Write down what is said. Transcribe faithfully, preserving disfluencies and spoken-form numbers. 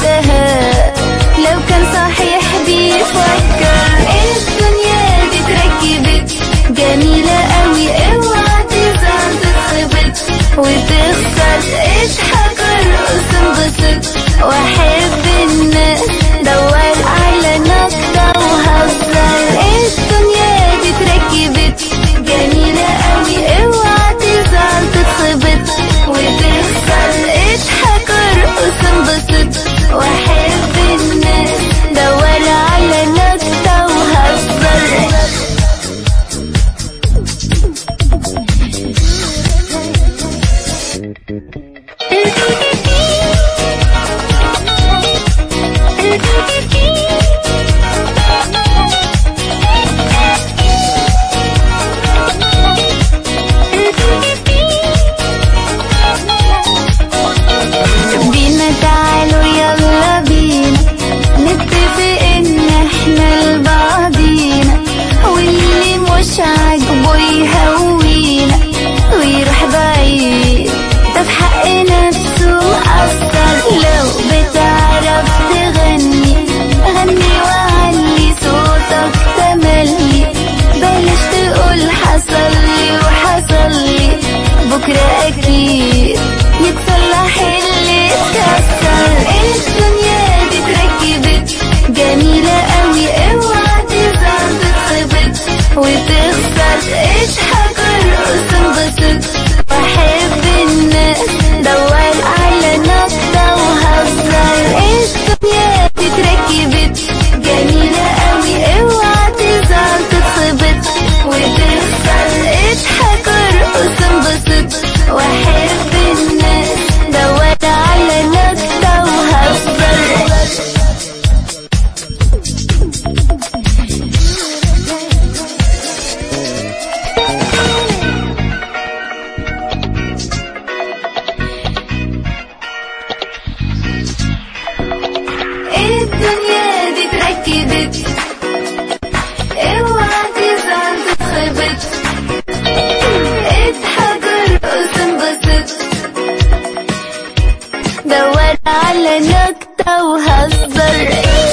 شفتها لو كان صحيح بيفكر. الدنيا دي اتركبت جميلة قوي، اوعى تزعل تتخبط وتخسر. اضحك ارقص انبسط واحب الناس، دور على نكتة وهزر. الدنيا دي اتركبت جميلة قوي، اوعى تزعل تتخبط وتخسر. اضحك ارقص انبسط واحب الناس، دور على نكتة وهزر. بينا تعالوا يلا بينا نتفق ان احنا لبعضينا، واللي مش عاجبه يهوينا ويروح بعيد، ده في حق نفسه مقصر. لو بتعرف تغني غني وعلي صوتك تملي، بلاش تقول حصلي وحصلي، بكرة اكيد يتصلح اللي اتكسر. الدنيا دي اتركبت جميلة قوي، اوعى تزعل تتخبط وتخسر. اضحك ارقص انبسط واحب الناس، دور على نكتة وهزر. الدنيا دي اتركبت جميلة قوي، اوعى تزعل تتخبط وتخسر. اضحك ارقص انبسط واحب الناس، دور على نكتة وهزر. الدنيا دي اتركبت، اوعى تزعل تتخبط. اضحك ارقص انبسط، دور على نكتة وهزر.